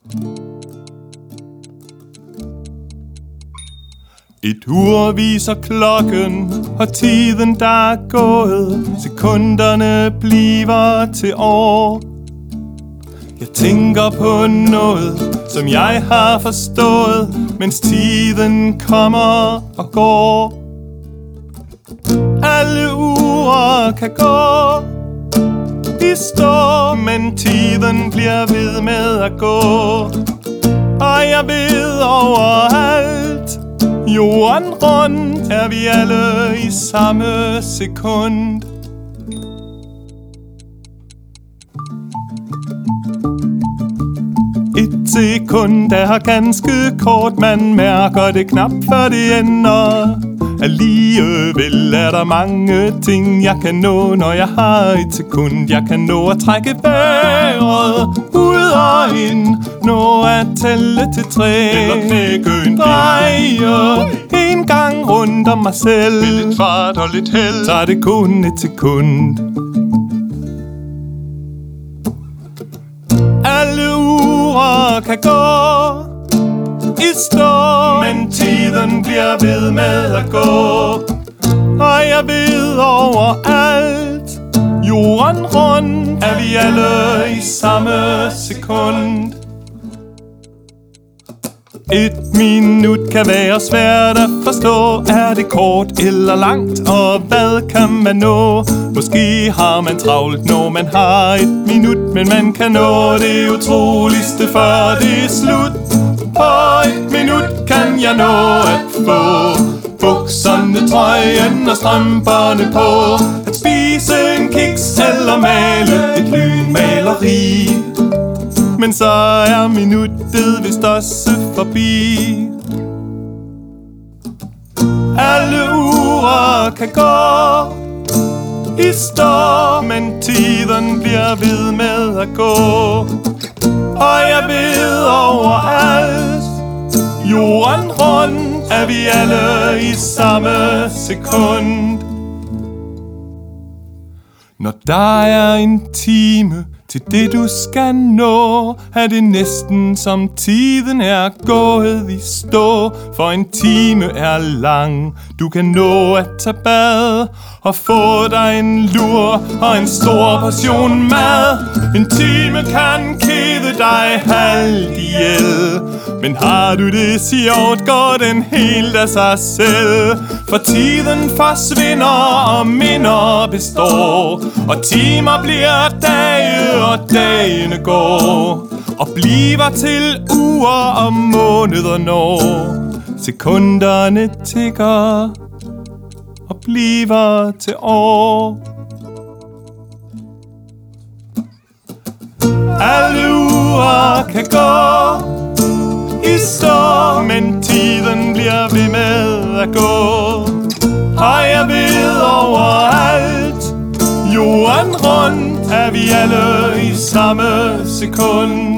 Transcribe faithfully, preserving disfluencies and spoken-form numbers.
Et ur viser klokken, og tiden der er gået. Sekunderne bliver til år. Jeg tænker på noget, som jeg har forstået, mens tiden kommer og går. Alle uger kan gå i stå, men tiden bliver ved med at gå. Og jeg ved overalt, jorden rundt, er vi alle i samme sekund. Et sekund er ganske kort, man mærker det knap før det ender. Alligevel er der mange ting, jeg kan nå, når jeg har et sekund. Jeg kan nå at trække vejret ud og ind, nå at tælle til tre, eller knække en dreje en gang rundt om mig selv. Med lidt fart og lidt held tager det kun et sekund. Alle uger kan gå i stå, men tiden bliver ved med at gå. Og jeg ved overalt, jorden rundt, er vi alle i samme sekund. Et minut kan være svært at forstå. Er det kort eller langt, og hvad kan man nå? Måske har man travlt, når man har et minut, men man kan nå det utroligste, før det er slut. På et minut kan jeg nå at få bukserne, trøjen og strømperne på, at spise en kiks eller male et lynmaleri. Men så er minuttet vist også forbi. Alle uger kan gå i stå, men tiden bliver ved med at gå. Og jeg ved overalt, jorden rundt, er vi alle i samme sekund. Når der er en time til det du skal nå, er det næsten som tiden er gået i stå. For en time er lang, du kan nå at tage bad og få dig en lur og en stor portion mad. En time kan kede dig halvt ihjel, men har du det sjovt, går den helt af sig selv. For tiden forsvinder og minder består, og timer bliver dage og dagene går, og bliver til uger og måneder når sekunderne tikker og bliver til år. Alle uger kan gå i stå, men tiden bliver ved med at gå. Og jeg ved overalt, jorden rundt, er vi alle i samme sekund.